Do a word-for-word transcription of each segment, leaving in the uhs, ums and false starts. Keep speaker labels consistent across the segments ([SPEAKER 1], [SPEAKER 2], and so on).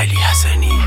[SPEAKER 1] علی حسنی.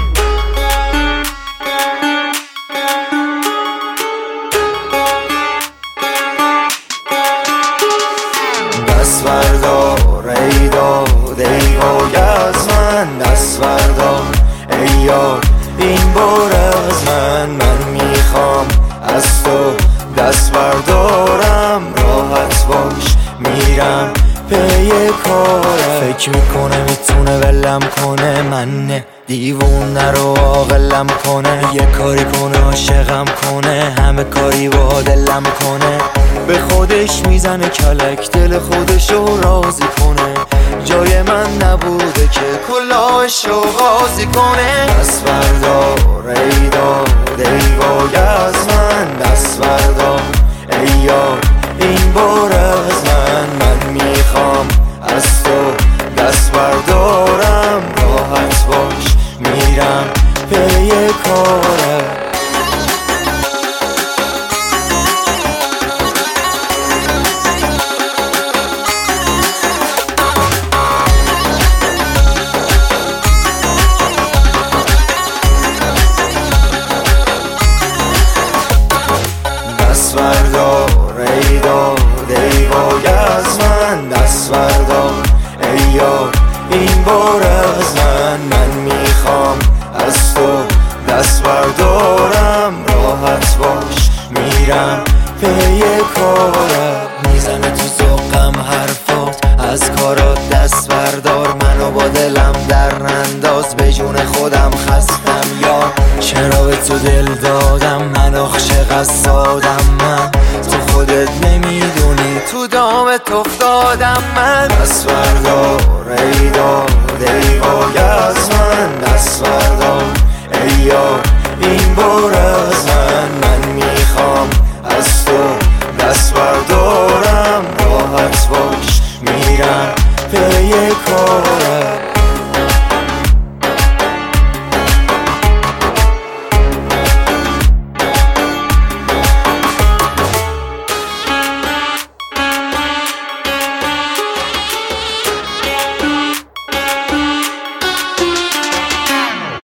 [SPEAKER 2] دست بردار ای داد ای وای از من، دست بردار ای یار این بار از من. من میخوام از تو دست بردارم، راحت باش میرم پی کارم. فکر میکنه میتونه ولم کنه، من دیوونه رو عاقلم کنه. یه کاری کنه عاشقم کنه، همه کاری با دلم کنه. به خودش میزنه کلک، دل خودشو راضی کنه. جای من نبوده که کلاهشو غازی کنه. دست بردار ای داد ای وای از من، دست بردار ای یار این بار از من. من میخوام از تو دست بردارم، راحت باش میرم پی کارم. دست بردار ای داد ای وای از من، دست بردار ای یار این بار از من. من میخوام از تو دست بردارم، راحت باش میرم پی کارم. میزنه تو ذوقم حرفات، از کارات دست بردار. منو با دلم در ننداز، به جون خودم خستم یا چرا به تو دل دادم. من عاشق سادم، من تو خودت نمیدونی تو دامت افتادم من. دست بردار ای داد ای وای از من، دست بردار ای یار این بار از من. من میخوام از تو دست بردارم، راحت باش میرم پی کارم.